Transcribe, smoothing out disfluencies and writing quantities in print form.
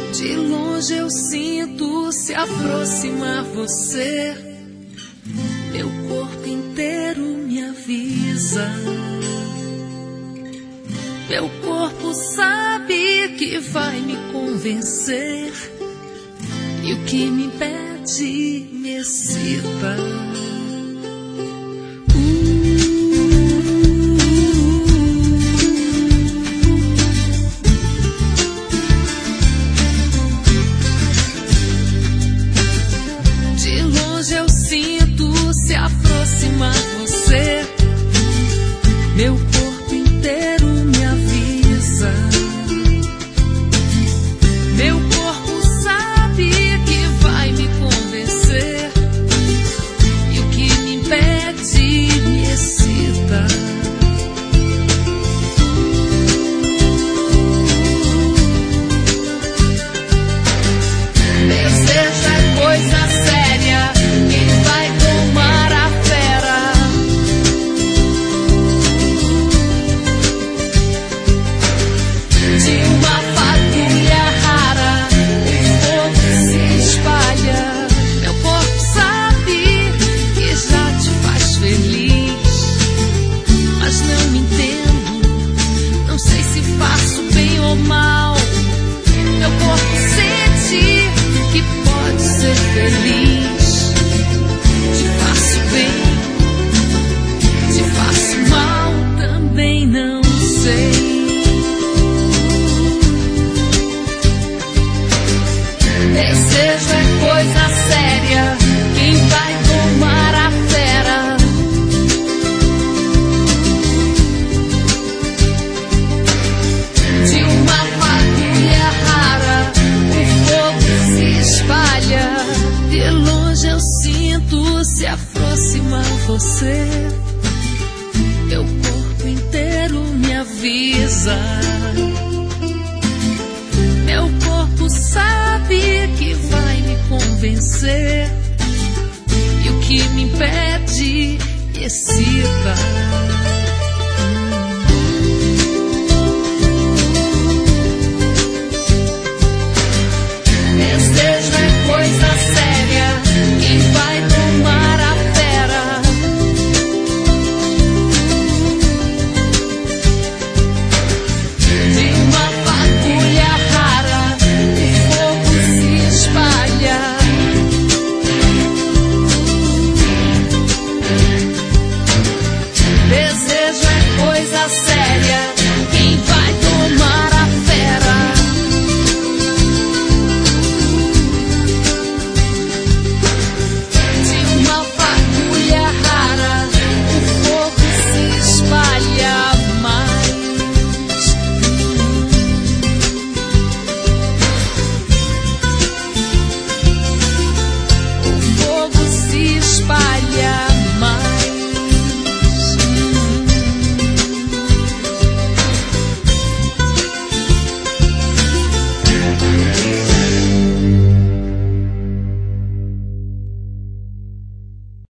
De longe eu sinto se aproximar você. Meu corpo inteiro me avisa. Meu corpo sabe que vai me convencer. E o que me impede me excita. De longe eu sinto se aproximar você. Meu corpo inteiro me avisa. Meu corpo sabe que vai me convencer. E o que me impede me excita. Desejo é coisa séria. Quem vai tomar a fera? De uma fagulha rara, o fogo se espalha. Meu corpo sabe que já te faz feliz, mas não me entendo, não sei se faço bem ou mal. Meu corpo sente que pode ser feliz. Te faço bem, te faço mal, também não sei. Desejo é coisa séria. Quem vai tomar a fera? De uma fagulha rara, o fogo se espalha. De longe eu sinto se aproximar você. Meu corpo inteiro me avisa. Meu corpo sabe que vai me convencer. E o que me impede me excita.